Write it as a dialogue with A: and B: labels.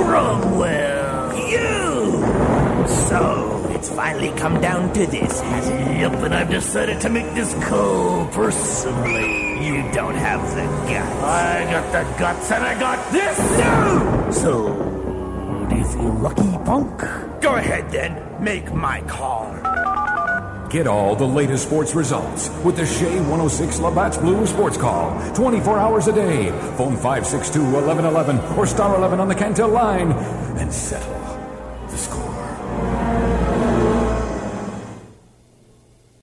A: Cromwell. You! So, it's finally come down to this, has it?
B: Yep, and I've decided to make this call personally.
A: You don't have the guts.
B: I got the guts, and I got this!
A: No!
B: So, do you feel lucky, punk?
A: Go ahead, then. Make my call.
C: Get all the latest sports results with the Shea 106 Labatt's Blue Sports Call. 24 hours a day. Phone 562-1111 or star 11 on the Cantel line and settle.